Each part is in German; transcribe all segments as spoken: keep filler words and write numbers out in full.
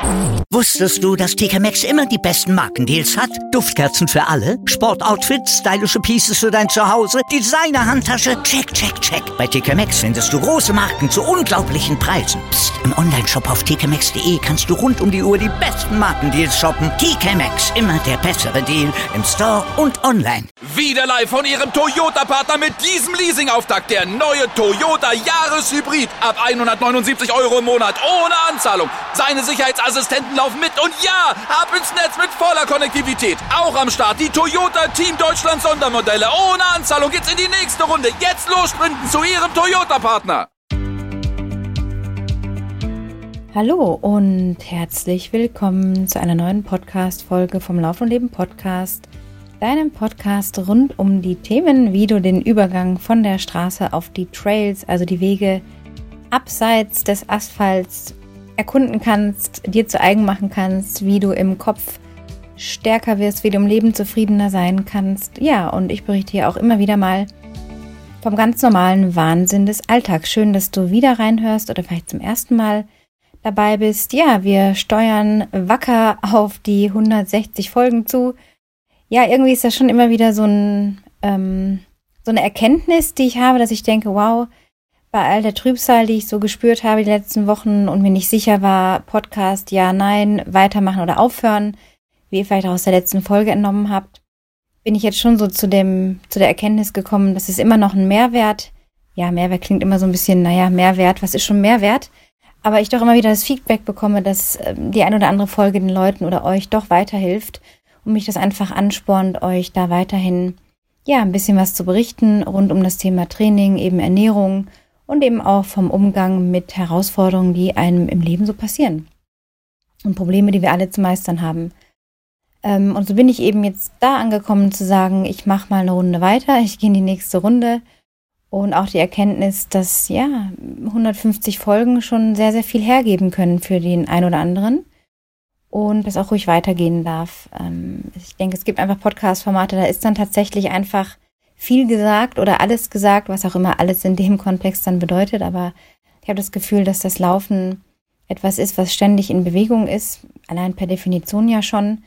Wusstest du, dass T K Maxx immer die besten Markendeals hat? Duftkerzen für alle, Sportoutfits, stylische Pieces für dein Zuhause, Designer-Handtasche, check, check, check. Bei T K Maxx findest du große Marken zu unglaublichen Preisen. Psst. Im Onlineshop auf t k maxx punkt d e kannst du rund um die Uhr die besten Markendeals shoppen. T K Maxx, immer der bessere Deal im Store und online. Wieder live von Ihrem Toyota-Partner mit diesem Leasing-Auftakt. Der neue Toyota Jahreshybrid. Ab hundertneunundsiebzig Euro im Monat. Ohne Anzahlung. Seine Sicherheitsassistenten laufen mit. Und ja, ab ins Netz mit voller Konnektivität. Auch am Start die Toyota Team Deutschland Sondermodelle. Ohne Anzahlung geht's in die nächste Runde. Jetzt los sprinten zu Ihrem Toyota-Partner. Hallo und herzlich willkommen zu einer neuen Podcast-Folge vom Lauf und Leben Podcast. Deinem Podcast rund um die Themen, wie du den Übergang von der Straße auf die Trails, also die Wege abseits des Asphalts, erkunden kannst, dir zu eigen machen kannst, wie du im Kopf stärker wirst, wie du im Leben zufriedener sein kannst. Ja, und ich berichte hier auch immer wieder mal vom ganz normalen Wahnsinn des Alltags. Schön, dass du wieder reinhörst oder vielleicht zum ersten Mal dabei bist. Ja, wir steuern wacker auf die hundertsechzig Folgen zu. Ja, irgendwie ist das schon immer wieder so ein ähm, so eine Erkenntnis, die ich habe, dass ich denke, wow, bei all der Trübsal, die ich so gespürt habe die letzten Wochen und mir nicht sicher war, Podcast, ja, nein, weitermachen oder aufhören, wie ihr vielleicht auch aus der letzten Folge entnommen habt, bin ich jetzt schon so zu dem zu der Erkenntnis gekommen, dass es immer noch ein Mehrwert, ja, Mehrwert klingt immer so ein bisschen, naja, Mehrwert, was ist schon Mehrwert? Aber ich doch immer wieder das Feedback bekomme, dass ähm, die ein oder andere Folge den Leuten oder euch doch weiterhilft und mich das einfach anspornt, euch da weiterhin ja ein bisschen was zu berichten rund um das Thema Training, eben Ernährung und eben auch vom Umgang mit Herausforderungen, die einem im Leben so passieren und Probleme, die wir alle zu meistern haben. Ähm, und so bin ich eben jetzt da angekommen zu sagen, ich mache mal eine Runde weiter, ich gehe in die nächste Runde. Und auch die Erkenntnis, dass ja hundertfünfzig Folgen schon sehr, sehr viel hergeben können für den einen oder anderen und das auch ruhig weitergehen darf. Ich denke, es gibt einfach Podcast-Formate, da ist dann tatsächlich einfach viel gesagt oder alles gesagt, was auch immer alles in dem Kontext dann bedeutet. Aber ich habe das Gefühl, dass das Laufen etwas ist, was ständig in Bewegung ist, allein per Definition ja schon.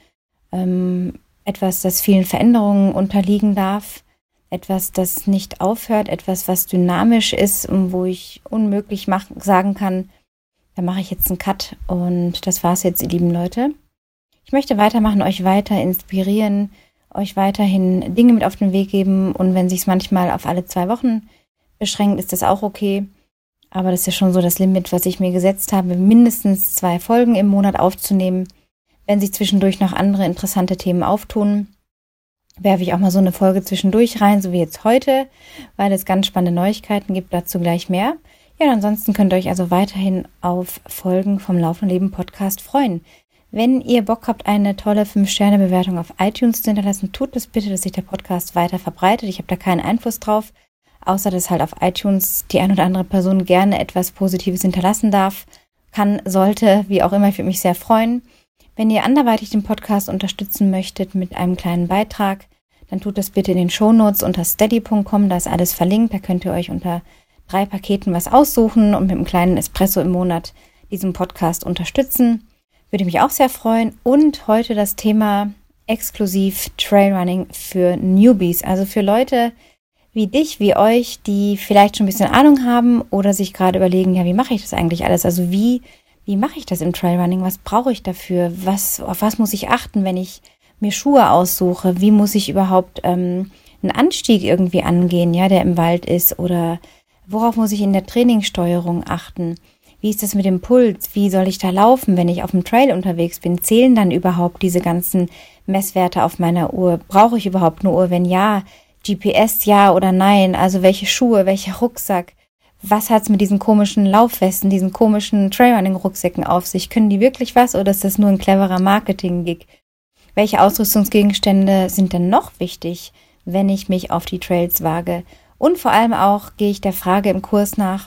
Etwas, das vielen Veränderungen unterliegen darf. Etwas, das nicht aufhört, etwas, was dynamisch ist und wo ich unmöglich mach, sagen kann, da mache ich jetzt einen Cut und das war's jetzt, ihr lieben Leute. Ich möchte weitermachen, euch weiter inspirieren, euch weiterhin Dinge mit auf den Weg geben und wenn sich's manchmal auf alle zwei Wochen beschränkt, ist das auch okay. Aber das ist ja schon so das Limit, was ich mir gesetzt habe, mindestens zwei Folgen im Monat aufzunehmen. Wenn sich zwischendurch noch andere interessante Themen auftun, werfe ich auch mal so eine Folge zwischendurch rein, so wie jetzt heute, weil es ganz spannende Neuigkeiten gibt, dazu gleich mehr. Ja, und ansonsten könnt ihr euch also weiterhin auf Folgen vom Lauf und Leben Podcast freuen. Wenn ihr Bock habt, eine tolle fünf Sterne Bewertung auf iTunes zu hinterlassen, tut das bitte, dass sich der Podcast weiter verbreitet. Ich habe da keinen Einfluss drauf, außer dass halt auf iTunes die ein oder andere Person gerne etwas Positives hinterlassen darf, kann, sollte, wie auch immer. Ich würde mich sehr freuen. Wenn ihr anderweitig den Podcast unterstützen möchtet mit einem kleinen Beitrag, dann tut das bitte in den Shownotes unter steady punkt com, da ist alles verlinkt, da könnt ihr euch unter drei Paketen was aussuchen und mit einem kleinen Espresso im Monat diesen Podcast unterstützen. Würde mich auch sehr freuen. Und heute das Thema exklusiv Trailrunning für Newbies, also für Leute wie dich, wie euch, die vielleicht schon ein bisschen Ahnung haben oder sich gerade überlegen, ja, wie mache ich das eigentlich alles? Also wie Wie mache ich das im Trailrunning? Was brauche ich dafür? Was, auf was muss ich achten, wenn ich mir Schuhe aussuche? Wie muss ich überhaupt ähm, einen Anstieg irgendwie angehen, ja, der im Wald ist? Oder worauf muss ich in der Trainingssteuerung achten? Wie ist das mit dem Puls? Wie soll ich da laufen, wenn ich auf dem Trail unterwegs bin? Zählen dann überhaupt diese ganzen Messwerte auf meiner Uhr? Brauche ich überhaupt eine Uhr? Wenn ja, G P S ja oder nein? Also welche Schuhe, welcher Rucksack? Was hat's mit diesen komischen Laufwesten, diesen komischen Trailrunning-Rucksäcken auf sich? Können die wirklich was oder ist das nur ein cleverer Marketing-Gig? Welche Ausrüstungsgegenstände sind denn noch wichtig, wenn ich mich auf die Trails wage? Und vor allem auch gehe ich der Frage im Kurs nach,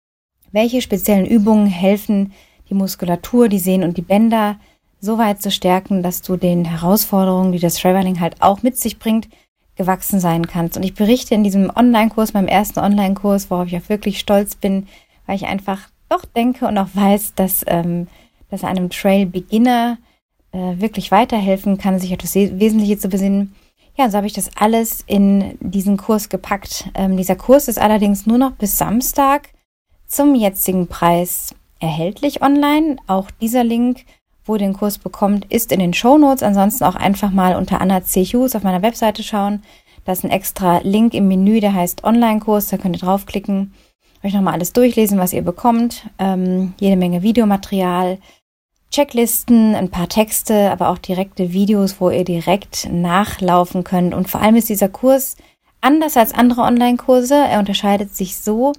welche speziellen Übungen helfen, die Muskulatur, die Sehnen und die Bänder so weit zu stärken, dass du den Herausforderungen, die das Trailrunning halt auch mit sich bringt, gewachsen sein kannst. Und ich berichte in diesem Online-Kurs, meinem ersten Online-Kurs, worauf ich auch wirklich stolz bin, weil ich einfach doch denke und auch weiß, dass ähm, dass er einem Trail-Beginner äh, wirklich weiterhelfen kann, sich auf das Wesentliche zu besinnen. Ja, so habe ich das alles in diesen Kurs gepackt. Ähm, dieser Kurs ist allerdings nur noch bis Samstag zum jetzigen Preis erhältlich online. Auch dieser Link, wo ihr den Kurs bekommt, ist in den Shownotes. Ansonsten auch einfach mal unter Anna C. Hughes auf meiner Webseite schauen. Da ist ein extra Link im Menü, der heißt Online-Kurs. Da könnt ihr draufklicken, euch nochmal alles durchlesen, was ihr bekommt. Ähm, jede Menge Videomaterial, Checklisten, ein paar Texte, aber auch direkte Videos, wo ihr direkt nachlaufen könnt. Und vor allem ist dieser Kurs anders als andere Online-Kurse. Er unterscheidet sich so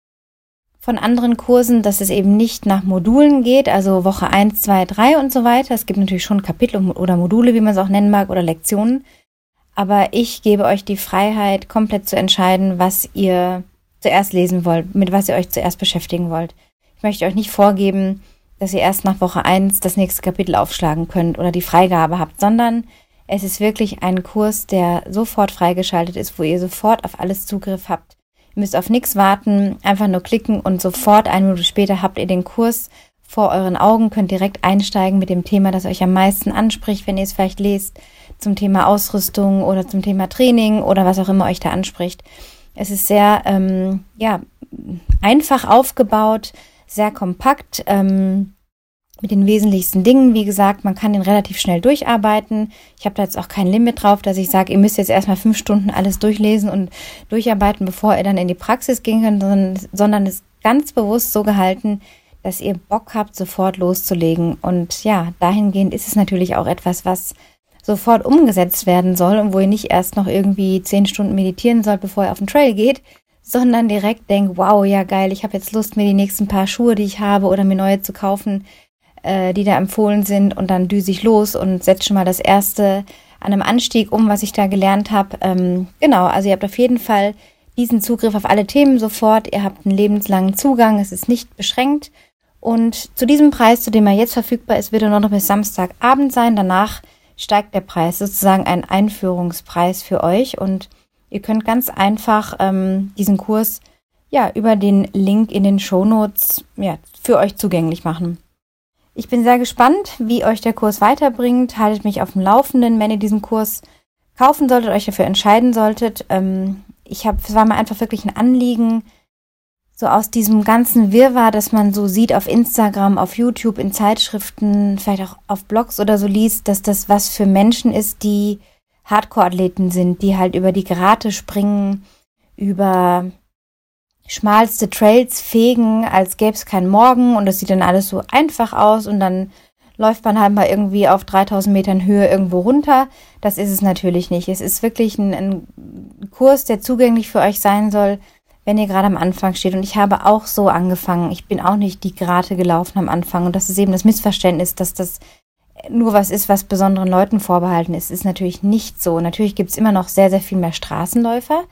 von anderen Kursen, dass es eben nicht nach Modulen geht, also Woche eins, zwei, drei und so weiter. Es gibt natürlich schon Kapitel oder Module, wie man es auch nennen mag, oder Lektionen. Aber ich gebe euch die Freiheit, komplett zu entscheiden, was ihr zuerst lesen wollt, mit was ihr euch zuerst beschäftigen wollt. Ich möchte euch nicht vorgeben, dass ihr erst nach Woche eins das nächste Kapitel aufschlagen könnt oder die Freigabe habt, sondern es ist wirklich ein Kurs, der sofort freigeschaltet ist, wo ihr sofort auf alles Zugriff habt. Ihr müsst auf nichts warten, einfach nur klicken und sofort eine Minute später habt ihr den Kurs vor euren Augen, könnt direkt einsteigen mit dem Thema, das euch am meisten anspricht, wenn ihr es vielleicht lest, zum Thema Ausrüstung oder zum Thema Training oder was auch immer euch da anspricht. Es ist sehr ähm, ja, einfach aufgebaut, sehr kompakt, ähm, mit den wesentlichsten Dingen. Wie gesagt, man kann den relativ schnell durcharbeiten. Ich habe da jetzt auch kein Limit drauf, dass ich sage, ihr müsst jetzt erstmal fünf Stunden alles durchlesen und durcharbeiten, bevor ihr dann in die Praxis gehen könnt, sondern, sondern es ist ganz bewusst so gehalten, dass ihr Bock habt, sofort loszulegen. Und ja, dahingehend ist es natürlich auch etwas, was sofort umgesetzt werden soll und wo ihr nicht erst noch irgendwie zehn Stunden meditieren sollt, bevor ihr auf den Trail geht, sondern direkt denkt, wow, ja geil, ich habe jetzt Lust, mir die nächsten paar Schuhe, die ich habe, oder mir neue zu kaufen, äh, die da empfohlen sind, und dann düse ich los und setze schon mal das erste an einem Anstieg um, was ich da gelernt habe. Ähm, genau, also ihr habt auf jeden Fall diesen Zugriff auf alle Themen sofort, ihr habt einen lebenslangen Zugang, es ist nicht beschränkt, und zu diesem Preis, zu dem er jetzt verfügbar ist, wird er nur noch bis Samstagabend sein. Danach steigt der Preis, sozusagen ein Einführungspreis für euch, und ihr könnt ganz einfach ähm, diesen Kurs ja über den Link in den Shownotes ja, für euch zugänglich machen. Ich bin sehr gespannt, wie euch der Kurs weiterbringt. Haltet mich auf dem Laufenden, wenn ihr diesen Kurs kaufen solltet, euch dafür entscheiden solltet. Ähm, ich habe, es war mir einfach wirklich ein Anliegen, so aus diesem ganzen Wirrwarr, das man so sieht auf Instagram, auf YouTube, in Zeitschriften, vielleicht auch auf Blogs oder so liest, dass das was für Menschen ist, die Hardcore-Athleten sind, die halt über die Grate springen, über schmalste Trails fegen, als gäbe es keinen Morgen, und das sieht dann alles so einfach aus, und dann läuft man halt mal irgendwie auf dreitausend Metern Höhe irgendwo runter. Das ist es natürlich nicht. Es ist wirklich ein, ein Kurs, der zugänglich für euch sein soll, wenn ihr gerade am Anfang steht. Und ich habe auch so angefangen. Ich bin auch nicht die Grate gelaufen am Anfang, und das ist eben das Missverständnis, dass das nur was ist, was besonderen Leuten vorbehalten ist. Ist natürlich nicht so. Natürlich gibt es immer noch sehr, sehr viel mehr Straßenläufer.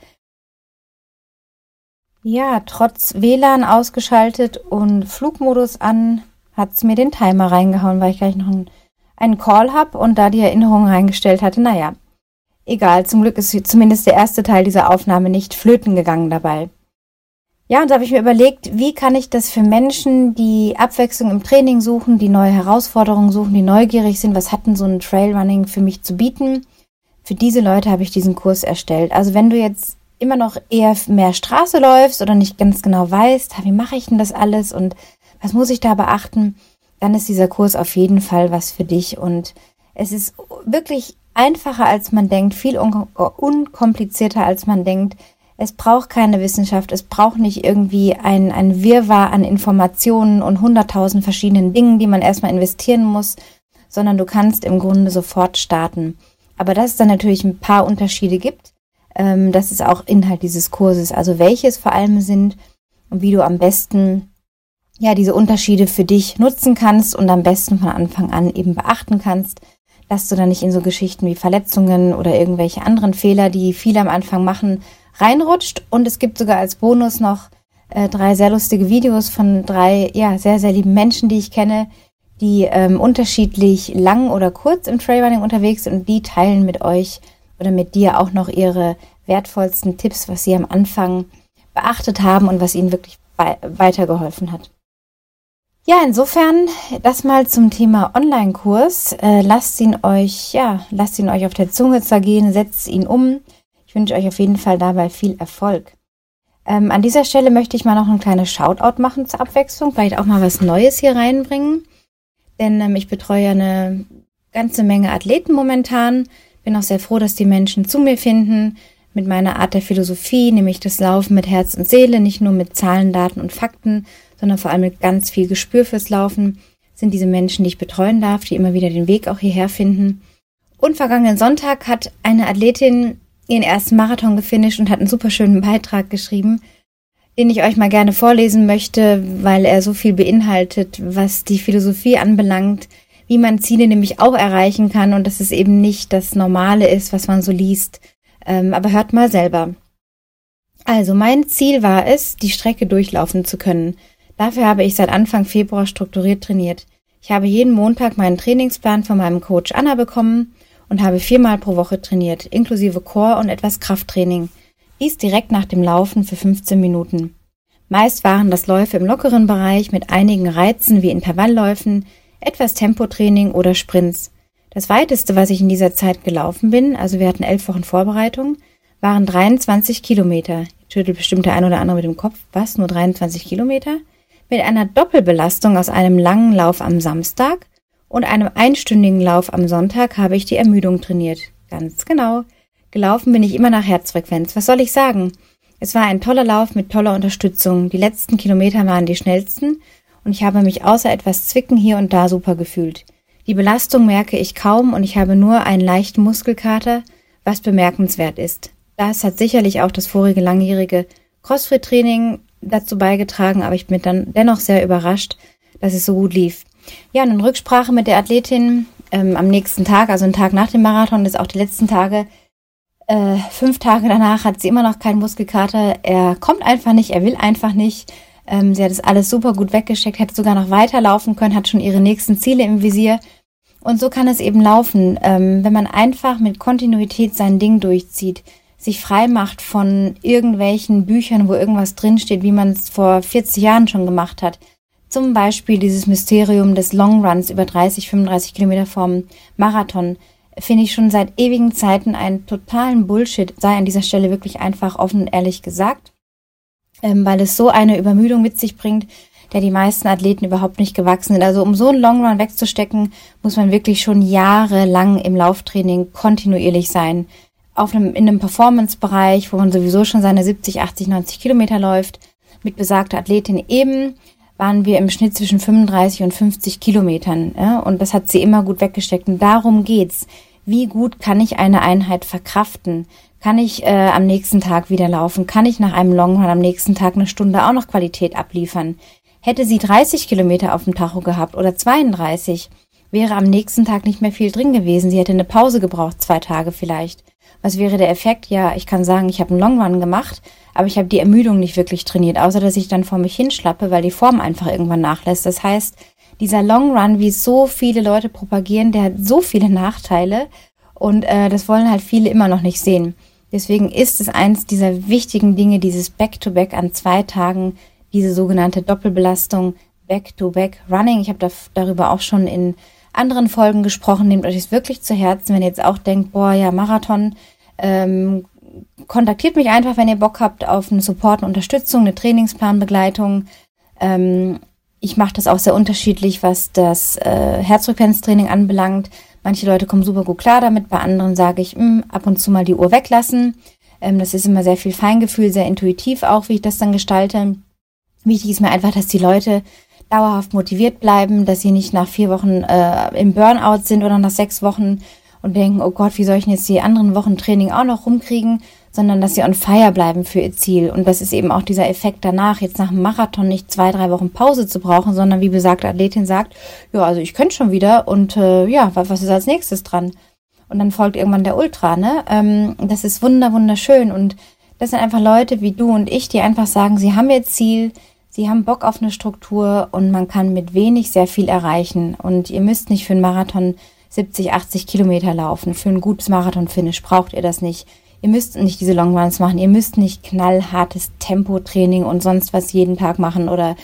Ja, trotz W L A N ausgeschaltet und Flugmodus an, hat es mir den Timer reingehauen, weil ich gleich noch einen, einen Call habe und da die Erinnerung reingestellt hatte. Naja, egal. Zum Glück ist zumindest der erste Teil dieser Aufnahme nicht flöten gegangen dabei. Ja, und da habe ich mir überlegt, wie kann ich das für Menschen, die Abwechslung im Training suchen, die neue Herausforderungen suchen, die neugierig sind, was hat denn so ein Trailrunning für mich zu bieten? Für diese Leute habe ich diesen Kurs erstellt. Also wenn du jetzt immer noch eher mehr Straße läufst oder nicht ganz genau weißt, wie mache ich denn das alles und was muss ich da beachten, dann ist dieser Kurs auf jeden Fall was für dich. Und es ist wirklich einfacher, als man denkt, viel un- unkomplizierter, als man denkt. Es braucht keine Wissenschaft, es braucht nicht irgendwie ein, ein Wirrwarr an Informationen und hunderttausend verschiedenen Dingen, die man erstmal investieren muss, sondern du kannst im Grunde sofort starten. Aber dass es dann natürlich ein paar Unterschiede gibt, ähm, das ist auch Inhalt dieses Kurses, also welche es vor allem sind und wie du am besten ja diese Unterschiede für dich nutzen kannst und am besten von Anfang an eben beachten kannst, dass du dann nicht in so Geschichten wie Verletzungen oder irgendwelche anderen Fehler, die viele am Anfang machen, reinrutscht. Und es gibt sogar als Bonus noch äh, drei sehr lustige Videos von drei ja sehr, sehr lieben Menschen, die ich kenne, die ähm, unterschiedlich lang oder kurz im Trailrunning unterwegs sind, und die teilen mit euch oder mit dir auch noch ihre wertvollsten Tipps, was sie am Anfang beachtet haben und was ihnen wirklich we- weitergeholfen hat. Ja, insofern das mal zum Thema Online-Kurs. Äh, lasst ihn euch, ja, lasst ihn euch auf der Zunge zergehen, setzt ihn um. Ich wünsche euch auf jeden Fall dabei viel Erfolg. Ähm, an dieser Stelle möchte ich mal noch ein kleines Shoutout machen zur Abwechslung, vielleicht auch mal was Neues hier reinbringen. Denn ähm, ich betreue ja eine ganze Menge Athleten momentan. Bin auch sehr froh, dass die Menschen zu mir finden mit meiner Art der Philosophie, nämlich das Laufen mit Herz und Seele, nicht nur mit Zahlen, Daten und Fakten, sondern vor allem mit ganz viel Gespür fürs Laufen, sind diese Menschen, die ich betreuen darf, die immer wieder den Weg auch hierher finden. Und vergangenen Sonntag hat eine Athletin ihren ersten Marathon gefinisht und hat einen super schönen Beitrag geschrieben, den ich euch mal gerne vorlesen möchte, weil er so viel beinhaltet, was die Philosophie anbelangt, wie man Ziele nämlich auch erreichen kann und dass es eben nicht das Normale ist, was man so liest. Ähm, aber hört mal selber. Also mein Ziel war es, die Strecke durchlaufen zu können. Dafür habe ich seit Anfang Februar strukturiert trainiert. Ich habe jeden Montag meinen Trainingsplan von meinem Coach Anna bekommen und habe viermal pro Woche trainiert, inklusive Core und etwas Krafttraining. Dies direkt nach dem Laufen für fünfzehn Minuten. Meist waren das Läufe im lockeren Bereich mit einigen Reizen wie Intervallläufen, etwas Tempotraining oder Sprints. Das weiteste, was ich in dieser Zeit gelaufen bin, also wir hatten elf Wochen Vorbereitung, waren dreiundzwanzig Kilometer. Jetzt schüttelt bestimmt der ein oder andere mit dem Kopf. Was? Nur dreiundzwanzig Kilometer? Mit einer Doppelbelastung aus einem langen Lauf am Samstag und einem einstündigen Lauf am Sonntag habe ich die Ermüdung trainiert. Ganz genau. Gelaufen bin ich immer nach Herzfrequenz. Was soll ich sagen? Es war ein toller Lauf mit toller Unterstützung. Die letzten Kilometer waren die schnellsten und ich habe mich außer etwas Zwicken hier und da super gefühlt. Die Belastung merke ich kaum und ich habe nur einen leichten Muskelkater, was bemerkenswert ist. Das hat sicherlich auch das vorige langjährige Crossfit-Training dazu beigetragen, aber ich bin dann dennoch sehr überrascht, dass es so gut lief. Ja, und in Rücksprache mit der Athletin ähm, am nächsten Tag, also einen Tag nach dem Marathon, das ist auch die letzten Tage, äh, fünf Tage danach hat sie immer noch keinen Muskelkater. Er kommt einfach nicht, er will einfach nicht. Ähm, sie hat es alles super gut weggesteckt, hätte sogar noch weiterlaufen können, hat schon ihre nächsten Ziele im Visier. Und so kann es eben laufen, ähm, wenn man einfach mit Kontinuität sein Ding durchzieht, sich frei macht von irgendwelchen Büchern, wo irgendwas drinsteht, wie man es vor vierzig Jahren schon gemacht hat. Zum Beispiel dieses Mysterium des Longruns über dreißig, fünfunddreißig Kilometer vom Marathon finde ich schon seit ewigen Zeiten einen totalen Bullshit, sei an dieser Stelle wirklich einfach offen und ehrlich gesagt, ähm, weil es so eine Übermüdung mit sich bringt, der die meisten Athleten überhaupt nicht gewachsen sind. Also um so einen Longrun wegzustecken, muss man wirklich schon jahrelang im Lauftraining kontinuierlich sein. Auf einem, in einem Performance-Bereich, wo man sowieso schon seine siebzig, achtzig, neunzig Kilometer läuft, mit besagter Athletin eben, waren wir im Schnitt zwischen fünfunddreißig und fünfzig Kilometern. Ja? Und das hat sie immer gut weggesteckt. Und darum geht's. Wie gut kann ich eine Einheit verkraften? Kann ich äh, am nächsten Tag wieder laufen? Kann ich nach einem Longrun am nächsten Tag eine Stunde auch noch Qualität abliefern? Hätte sie dreißig Kilometer auf dem Tacho gehabt oder zweiunddreißig, wäre am nächsten Tag nicht mehr viel drin gewesen. Sie hätte eine Pause gebraucht, zwei Tage vielleicht. Was wäre der Effekt? Ja, ich kann sagen, ich habe einen Longrun gemacht, aber ich habe die Ermüdung nicht wirklich trainiert, außer dass ich dann vor mich hinschlappe, weil die Form einfach irgendwann nachlässt. Das heißt, dieser Longrun, wie so viele Leute propagieren, der hat so viele Nachteile und äh, das wollen halt viele immer noch nicht sehen. Deswegen ist es eins dieser wichtigen Dinge, dieses Back-to-Back an zwei Tagen, diese sogenannte Doppelbelastung, Back-to-Back-Running. Ich habe da, darüber auch schon in anderen Folgen gesprochen. Nehmt euch das wirklich zu Herzen, wenn ihr jetzt auch denkt, boah, ja, Marathon, ähm, kontaktiert mich einfach, wenn ihr Bock habt auf eine Support und Unterstützung, eine Trainingsplanbegleitung. Ähm, ich mache das auch sehr unterschiedlich, was das äh, Herzfrequenztraining anbelangt. Manche Leute kommen super gut klar damit, bei anderen sage ich, mh, ab und zu mal die Uhr weglassen. Ähm, das ist immer sehr viel Feingefühl, sehr intuitiv auch, wie ich das dann gestalte. Wichtig ist mir einfach, dass die Leute dauerhaft motiviert bleiben, dass sie nicht nach vier Wochen äh, im Burnout sind oder nach sechs Wochen und denken, oh Gott, wie soll ich denn jetzt die anderen Wochen Training auch noch rumkriegen, sondern dass sie on fire bleiben für ihr Ziel. Und das ist eben auch dieser Effekt danach, jetzt nach dem Marathon nicht zwei, drei Wochen Pause zu brauchen, sondern wie besagte Athletin sagt, ja, also ich könnte schon wieder und äh, ja, was, was ist als nächstes dran? Und dann folgt irgendwann der Ultra, ne? Ähm, das ist wunder, wunderschön und das sind einfach Leute wie du und ich, die einfach sagen, sie haben ihr Ziel, sie haben Bock auf eine Struktur und man kann mit wenig sehr viel erreichen. Und ihr müsst nicht für einen Marathon siebzig, achtzig Kilometer laufen. Für ein gutes Marathon-Finish braucht ihr das nicht. Ihr müsst nicht diese Longruns machen. Ihr müsst nicht knallhartes Tempotraining und sonst was jeden Tag machen oder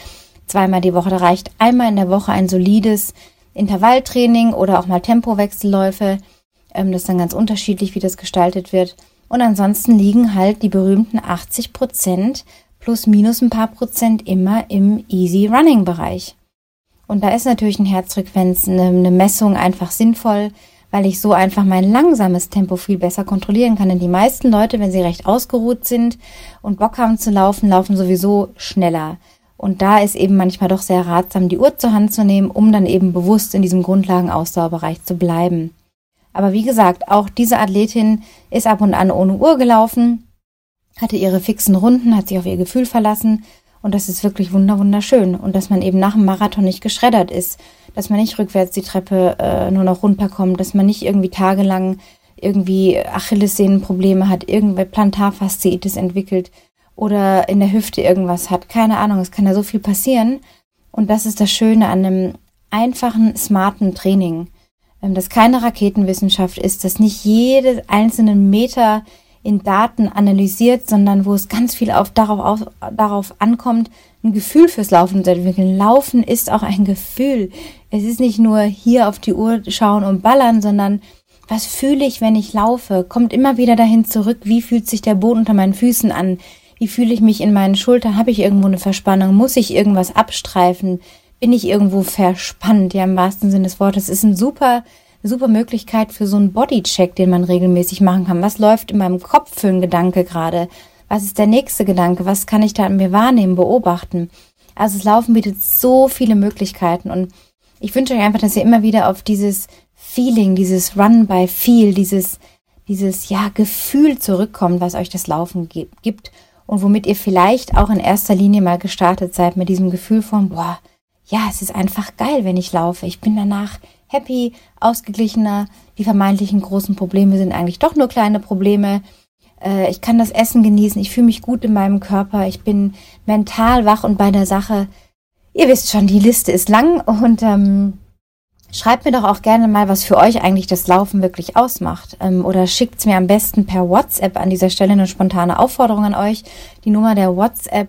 zweimal die Woche. Da reicht einmal in der Woche ein solides Intervalltraining oder auch mal Tempowechselläufe. Ähm, das ist dann ganz unterschiedlich, wie das gestaltet wird. Und ansonsten liegen halt die berühmten achtzig Prozent plus minus ein paar Prozent immer im Easy Running Bereich. Und da ist natürlich eine Herzfrequenz, eine, eine Messung einfach sinnvoll, weil ich so einfach mein langsames Tempo viel besser kontrollieren kann. Denn die meisten Leute, wenn sie recht ausgeruht sind und Bock haben zu laufen, laufen sowieso schneller. Und da ist eben manchmal doch sehr ratsam, die Uhr zur Hand zu nehmen, um dann eben bewusst in diesem Grundlagenausdauerbereich zu bleiben. Aber wie gesagt, auch diese Athletin ist ab und an ohne Uhr gelaufen, hatte ihre fixen Runden, hat sich auf ihr Gefühl verlassen und das ist wirklich wunder wunderschön. Und dass man eben nach dem Marathon nicht geschreddert ist, dass man nicht rückwärts die Treppe äh, nur noch runterkommt, dass man nicht irgendwie tagelang irgendwie Achillessehnenprobleme hat, irgendwelche Plantarfasziitis entwickelt oder in der Hüfte irgendwas hat. Keine Ahnung, es kann ja so viel passieren. Und das ist das Schöne an einem einfachen, smarten Training. Das keine Raketenwissenschaft ist, dass nicht jede einzelnen Meter in Daten analysiert, sondern wo es ganz viel auf, darauf, auf, darauf ankommt, ein Gefühl fürs Laufen zu entwickeln. Laufen ist auch ein Gefühl. Es ist nicht nur hier auf die Uhr schauen und ballern, sondern was fühle ich, wenn ich laufe? Kommt immer wieder dahin zurück, wie fühlt sich der Boden unter meinen Füßen an? Wie fühle ich mich in meinen Schultern? Habe ich irgendwo eine Verspannung? Muss ich irgendwas abstreifen? Bin ich irgendwo verspannt? Ja, im wahrsten Sinne des Wortes. Es ist ein super, eine super Möglichkeit für so einen Bodycheck, den man regelmäßig machen kann. Was läuft in meinem Kopf für ein Gedanke gerade? Was ist der nächste Gedanke? Was kann ich da an mir wahrnehmen, beobachten? Also das Laufen bietet so viele Möglichkeiten und ich wünsche euch einfach, dass ihr immer wieder auf dieses Feeling, dieses Run by Feel, dieses, dieses, ja, Gefühl zurückkommt, was euch das Laufen gibt und womit ihr vielleicht auch in erster Linie mal gestartet seid mit diesem Gefühl von, boah, ja, es ist einfach geil, wenn ich laufe. Ich bin danach happy, ausgeglichener. Die vermeintlichen großen Probleme sind eigentlich doch nur kleine Probleme. Äh, ich kann das Essen genießen. Ich fühle mich gut in meinem Körper. Ich bin mental wach und bei der Sache. Ihr wisst schon, die Liste ist lang und ähm, schreibt mir doch auch gerne mal, was für euch eigentlich das Laufen wirklich ausmacht. Ähm, oder schickt es mir am besten per WhatsApp. An dieser Stelle eine spontane Aufforderung an euch. Die Nummer der WhatsApp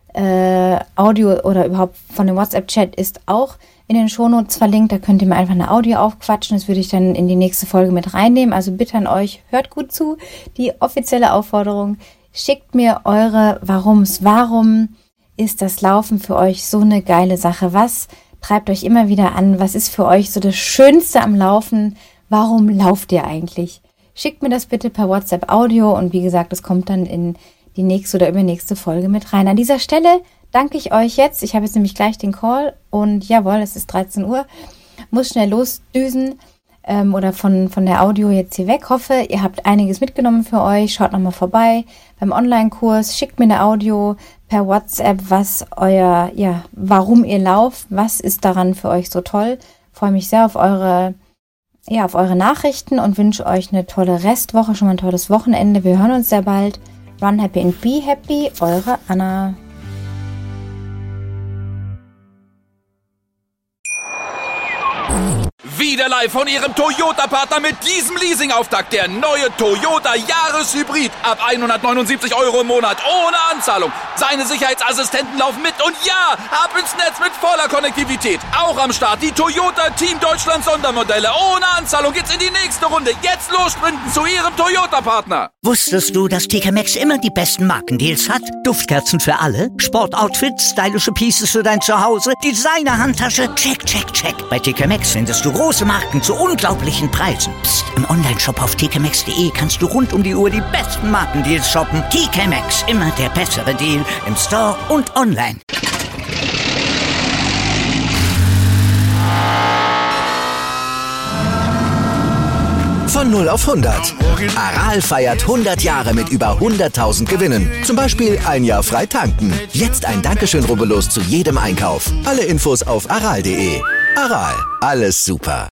Äh, Audio oder überhaupt von dem WhatsApp-Chat ist auch in den Shownotes verlinkt. Da könnt ihr mir einfach eine Audio aufquatschen. Das würde ich dann in die nächste Folge mit reinnehmen. Also bitte an euch, hört gut zu. Die offizielle Aufforderung, schickt mir eure Warums. Warum ist das Laufen für euch so eine geile Sache? Was treibt euch immer wieder an? Was ist für euch so das Schönste am Laufen? Warum lauft ihr eigentlich? Schickt mir das bitte per WhatsApp-Audio und wie gesagt, es kommt dann in die nächste oder übernächste Folge mit rein. An dieser Stelle danke ich euch jetzt. Ich habe jetzt nämlich gleich den Call und jawohl, es ist dreizehn Uhr. Muss schnell losdüsen ähm, oder von, von der Audio jetzt hier weg. Hoffe, ihr habt einiges mitgenommen für euch. Schaut nochmal vorbei beim Online-Kurs. Schickt mir eine Audio per WhatsApp, was euer, ja, warum ihr lauft. Was ist daran für euch so toll? Freue mich sehr auf eure, ja, auf eure Nachrichten und wünsche euch eine tolle Restwoche, schon mal ein tolles Wochenende. Wir hören uns sehr bald. Run happy and be happy, eure Anna. Wieder live von Ihrem Toyota-Partner mit diesem Leasing-Auftakt. Der neue Toyota Jahreshybrid. Ab hundertneunundsiebzig Euro im Monat. Ohne Anzahlung. Seine Sicherheitsassistenten laufen mit. Und ja, ab ins Netz mit voller Konnektivität. Auch am Start die Toyota Team Deutschland Sondermodelle. Ohne Anzahlung geht's in die nächste Runde. Jetzt los sprinten zu Ihrem Toyota-Partner. Wusstest du, dass T K Maxx immer die besten Markendeals hat? Duftkerzen für alle, Sportoutfits, stylische Pieces für dein Zuhause, Designer-Handtasche, check, check, check. Bei T K Maxx findest du große Marken zu unglaublichen Preisen. Psst. Im Onlineshop auf t k maxx punkt d e kannst du rund um die Uhr die besten Markendeals shoppen. T K Maxx, immer der bessere Deal im Store und online. Von null auf hundert. Aral feiert hundert Jahre mit über hunderttausend Gewinnen. Zum Beispiel ein Jahr frei tanken. Jetzt ein Dankeschön, rubbellos zu jedem Einkauf. Alle Infos auf aral punkt de. Aral, alles super.